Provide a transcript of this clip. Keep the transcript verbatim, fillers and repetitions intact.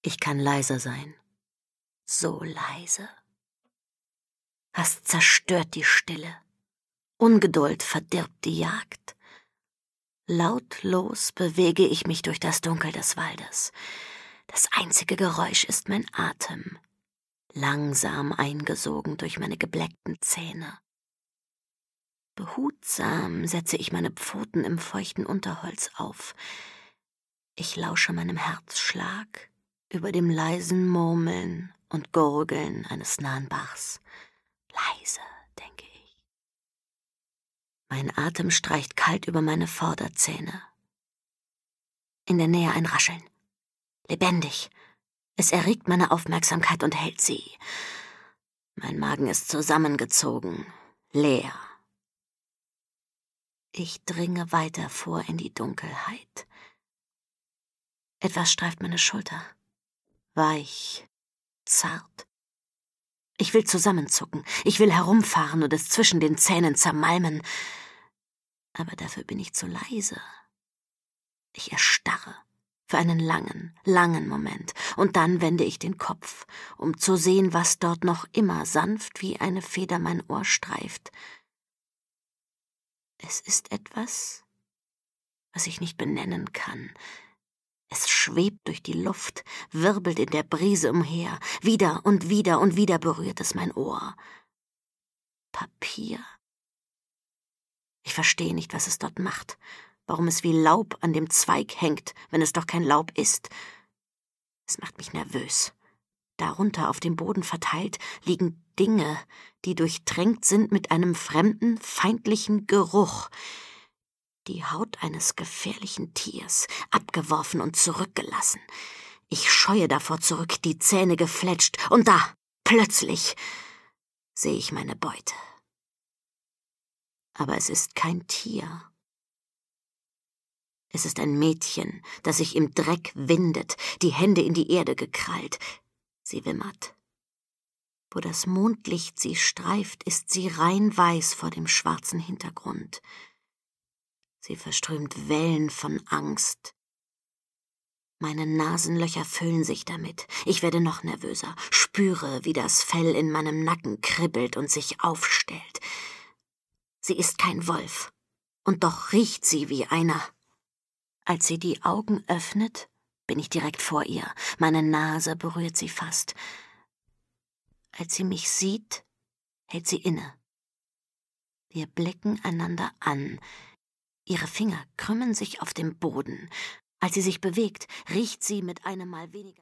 Ich kann leiser sein. So leise. Was zerstört die Stille? Ungeduld verdirbt die Jagd. Lautlos bewege ich mich durch das Dunkel des Waldes. Das einzige Geräusch ist mein Atem, langsam eingesogen durch meine gebleckten Zähne. Behutsam setze ich meine Pfoten im feuchten Unterholz auf. Ich lausche meinem Herzschlag über dem leisen Murmeln und Gurgeln eines nahen Bachs. Leise, denke ich. Mein Atem streicht kalt über meine Vorderzähne. In der Nähe ein Rascheln. Lebendig. Es erregt meine Aufmerksamkeit und hält sie. Mein Magen ist zusammengezogen, leer. Ich dringe weiter vor in die Dunkelheit. Etwas streift meine Schulter. Weich, zart. Ich will zusammenzucken, ich will herumfahren und es zwischen den Zähnen zermalmen. Aber dafür bin ich zu leise. Ich erstarre für einen langen, langen Moment, und dann wende ich den Kopf, um zu sehen, was dort noch immer sanft wie eine Feder mein Ohr streift. Es ist etwas, was ich nicht benennen kann. Es schwebt durch die Luft, wirbelt in der Brise umher. Wieder und wieder und wieder berührt es mein Ohr. Papier. Ich verstehe nicht, was es dort macht, warum es wie Laub an dem Zweig hängt, wenn es doch kein Laub ist. Es macht mich nervös. Darunter auf dem Boden verteilt liegen Dinge, die durchtränkt sind mit einem fremden, feindlichen Geruch. Die Haut eines gefährlichen Tiers, abgeworfen und zurückgelassen. Ich scheue davor zurück, die Zähne gefletscht, und da, plötzlich, sehe ich meine Beute. Aber es ist kein Tier. Es ist ein Mädchen, das sich im Dreck windet, die Hände in die Erde gekrallt. Sie wimmert. Wo das Mondlicht sie streift, ist sie rein weiß vor dem schwarzen Hintergrund. Sie verströmt Wellen von Angst. Meine Nasenlöcher füllen sich damit. Ich werde noch nervöser, spüre, wie das Fell in meinem Nacken kribbelt und sich aufstellt. Sie ist kein Wolf, und doch riecht sie wie einer. Als sie die Augen öffnet, bin ich direkt vor ihr. Meine Nase berührt sie fast. Als sie mich sieht, hält sie inne. Wir blicken einander an. Ihre Finger krümmen sich auf dem Boden. Als sie sich bewegt, riecht sie mit einem Mal weniger